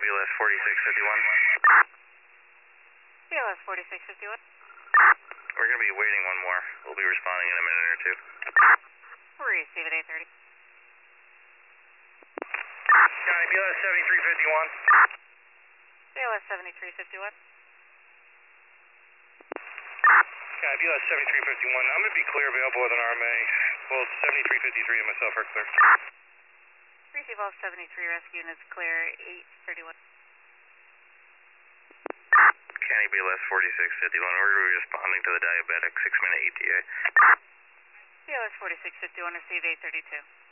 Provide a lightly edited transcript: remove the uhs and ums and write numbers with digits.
BLS 4651. BLS 4651. We're going to be waiting one more. We'll be responding in a minute or two. Receive at 8:30. County BLS 7351. BLS 7351. County BLS 7351. I'm going to be clear available with an RMA. Both 7353 and myself are clear. Receive all 73 rescue units clear, 8:31. County BLS 4651. We're responding to the diabetic 6-minute ETA. BLS 4651, receive 8:32.